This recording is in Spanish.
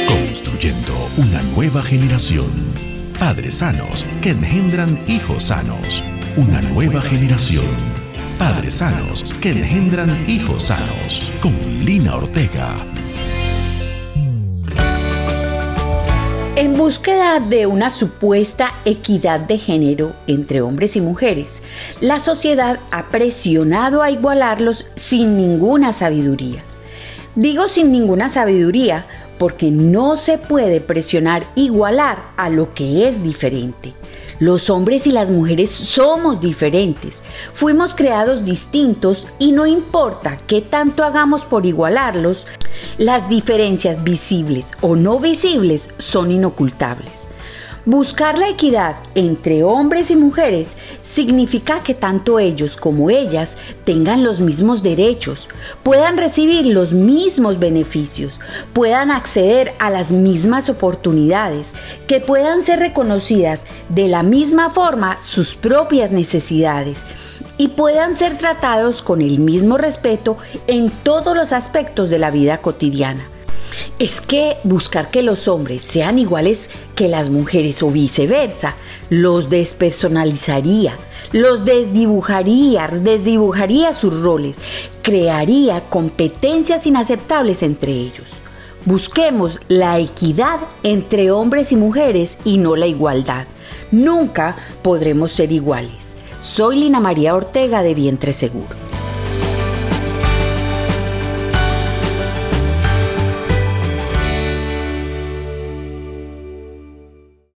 Construyendo una nueva generación. Padres sanos que engendran hijos sanos. Una nueva generación. Padres sanos que engendran hijos sanos. Con Lina Ortega. En búsqueda de una supuesta equidad de género entre hombres y mujeres, la sociedad ha presionado a igualarlos sin ninguna sabiduría. Digo sin ninguna sabiduría porque no se puede presionar igualar a lo que es diferente. Los hombres y las mujeres somos diferentes, fuimos creados distintos y no importa qué tanto hagamos por igualarlos, las diferencias visibles o no visibles son inocultables. Buscar la equidad entre hombres y mujeres significa que tanto ellos como ellas tengan los mismos derechos, puedan recibir los mismos beneficios, puedan acceder a las mismas oportunidades, que puedan ser reconocidas de la misma forma sus propias necesidades y puedan ser tratados con el mismo respeto en todos los aspectos de la vida cotidiana. Es que buscar que los hombres sean iguales que las mujeres o viceversa, los despersonalizaría, los desdibujaría sus roles, crearía competencias inaceptables entre ellos. Busquemos la equidad entre hombres y mujeres y no la igualdad. Nunca podremos ser iguales. Soy Lina María Ortega de Vientre Seguro.